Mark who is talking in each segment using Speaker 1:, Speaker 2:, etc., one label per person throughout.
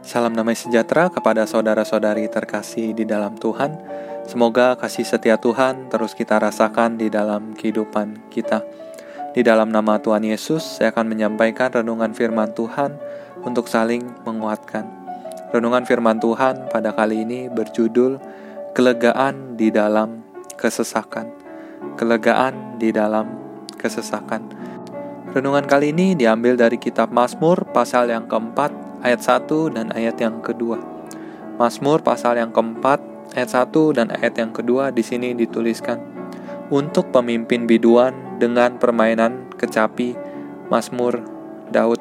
Speaker 1: Salam damai sejahtera kepada saudara-saudari terkasih di dalam Tuhan. Semoga kasih setia Tuhan terus kita rasakan di dalam kehidupan kita. Di dalam nama Tuhan Yesus, saya akan menyampaikan renungan firman Tuhan untuk saling menguatkan. Renungan firman Tuhan pada kali ini berjudul Kelegaan di dalam kesesakan. Kelegaan di dalam kesesakan. Renungan kali ini diambil dari kitab Mazmur pasal yang keempat, ayat 1 dan ayat yang kedua. Mazmur pasal yang keempat, ayat 1 dan ayat yang kedua di sini dituliskan, untuk pemimpin biduan dengan permainan kecapi, Mazmur Daud.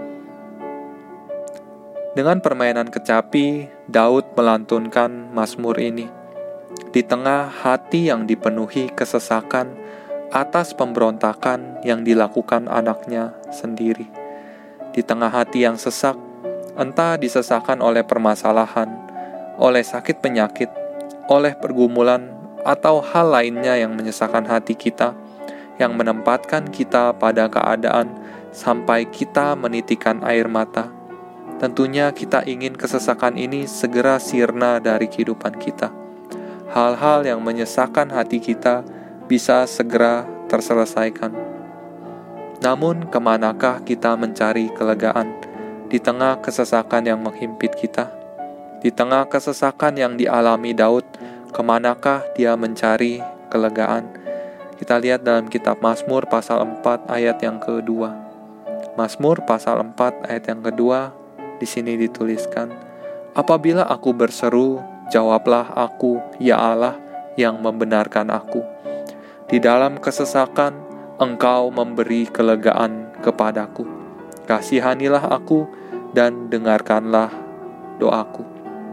Speaker 1: Dengan permainan kecapi, Daud melantunkan Mazmur ini. Di tengah hati yang dipenuhi kesesakan atas pemberontakan yang dilakukan anaknya sendiri. Di tengah hati yang sesak, entah disesakan oleh permasalahan, oleh sakit penyakit, oleh pergumulan, atau hal lainnya yang menyesakan hati kita, yang menempatkan kita pada keadaan sampai kita menitikan air mata. Tentunya kita ingin kesesakan ini segera sirna dari kehidupan kita. Hal-hal yang menyesakan hati kita bisa segera terselesaikan. Namun, kemanakah kita mencari kelegaan? Di tengah kesesakan yang menghimpit kita, di tengah kesesakan yang dialami Daud, kemanakah dia mencari kelegaan? Kita lihat dalam kitab Mazmur pasal 4 ayat yang kedua. Mazmur pasal 4 ayat yang kedua, di sini dituliskan, apabila aku berseru, jawablah aku, ya Allah, yang membenarkan aku. Di dalam kesesakan, Engkau memberi kelegaan kepadaku. Kasihanilah aku dan dengarkanlah doaku.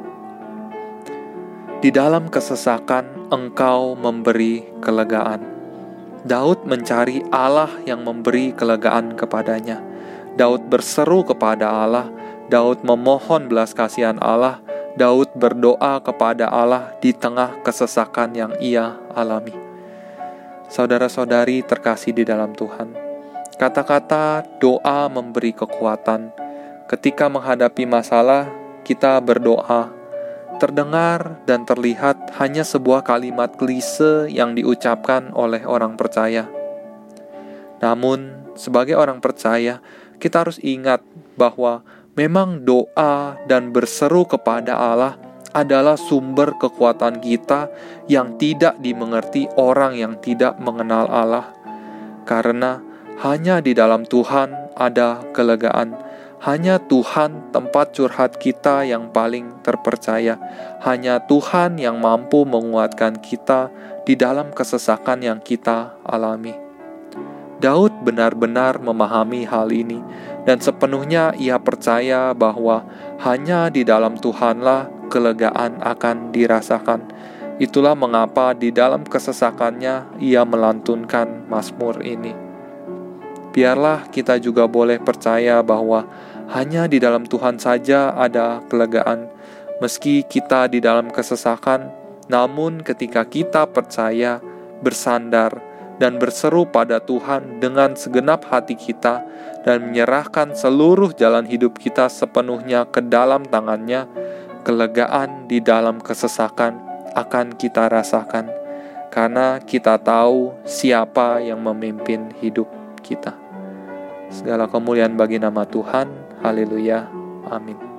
Speaker 1: Di dalam kesesakan, Engkau memberi kelegaan. Daud mencari Allah yang memberi kelegaan kepadanya. Daud berseru kepada Allah. Daud memohon belas kasihan Allah. Daud berdoa kepada Allah di tengah kesesakan yang ia alami. Saudara-saudari terkasih di dalam Tuhan, kata-kata doa memberi kekuatan. Ketika menghadapi masalah, kita berdoa. Terdengar dan terlihat hanya sebuah kalimat klise yang diucapkan oleh orang percaya. Namun, sebagai orang percaya, kita harus ingat bahwa memang doa dan berseru kepada Allah adalah sumber kekuatan kita yang tidak dimengerti orang yang tidak mengenal Allah. Karena hanya di dalam Tuhan ada kelegaan. Hanya Tuhan tempat curhat kita yang paling terpercaya. Hanya Tuhan yang mampu menguatkan kita di dalam kesesakan yang kita alami. Daud benar-benar memahami hal ini, dan sepenuhnya ia percaya bahwa hanya di dalam Tuhanlah kelegaan akan dirasakan. Itulah mengapa di dalam kesesakannya ia melantunkan Mazmur ini. Biarlah kita juga boleh percaya bahwa hanya di dalam Tuhan saja ada kelegaan. Meski kita di dalam kesesakan, namun ketika kita percaya, bersandar, dan berseru pada Tuhan dengan segenap hati kita dan menyerahkan seluruh jalan hidup kita sepenuhnya ke dalam tangannya, kelegaan di dalam kesesakan akan kita rasakan, karena kita tahu siapa yang memimpin hidup kita. Segala kemuliaan bagi nama Tuhan. Haleluya. Amin.